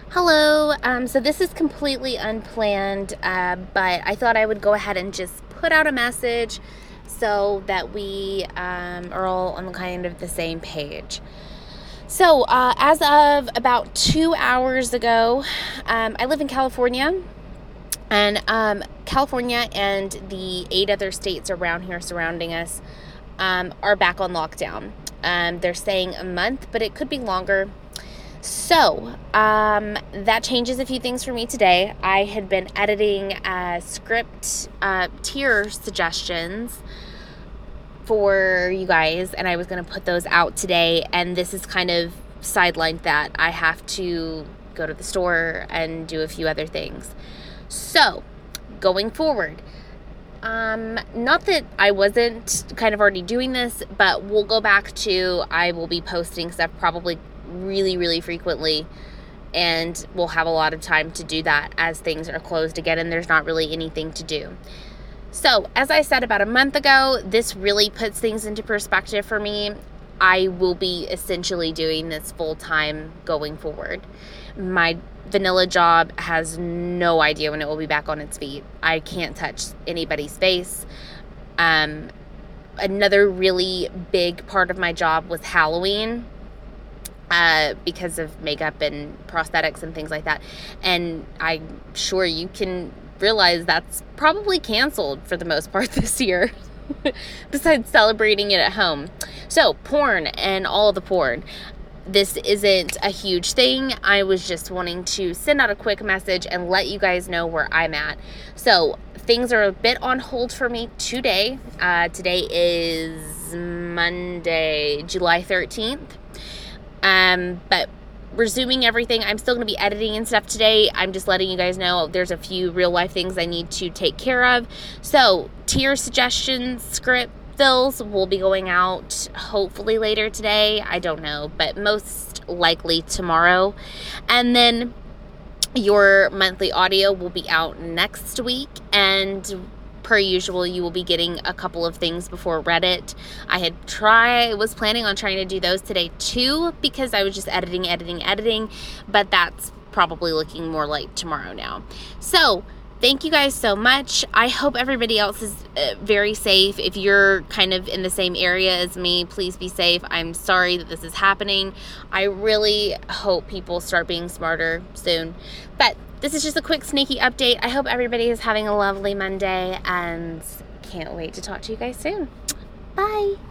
Hello. So this is completely unplanned, but I thought I would go ahead and just put out a message so that we are all on kind of the same page. So as of about 2 hours ago, I live in California, and California and the 8 other states around here surrounding us are back on lockdown. They're saying a month, but it could be longer. So, that changes a few things for me today. I had been editing script tier suggestions for you guys, and I was going to put those out today, and this is kind of sidelined that. I have to go to the store and do a few other things. So, going forward, not that I wasn't kind of already doing this, but we'll go back to, I will be posting stuff probably really, really frequently, and we'll have a lot of time to do that as things are closed again and there's not really anything to do. So, as I said about a month ago, this really puts things into perspective for me. I will be essentially doing this full time going forward. My vanilla job has no idea when it will be back on its feet. I can't touch anybody's face. Another really big part of my job was Halloween. Because of makeup and prosthetics and things like that. And I'm sure you can realize that's probably canceled for the most part this year, besides celebrating it at home. So, porn and all the porn. This isn't a huge thing. I was just wanting to send out a quick message and let you guys know where I'm at. So, things are a bit on hold for me today. Today is Monday, July 13th. But resuming everything, I'm still going to be editing and stuff today. I'm just letting you guys know there's a few real life things I need to take care of. So, tier suggestions, script fills will be going out hopefully later today. I don't know, but most likely tomorrow. And then your monthly audio will be out next week, and per usual, you will be getting a couple of things before Reddit. I was planning on trying to do those today too, because I was just editing, but that's probably looking more like tomorrow now. So, thank you guys so much. I hope everybody else is very safe. If you're kind of in the same area as me, please be safe. I'm sorry that this is happening. I really hope people start being smarter soon. But this is just a quick sneaky update. I hope everybody is having a lovely Monday, and can't wait to talk to you guys soon. Bye.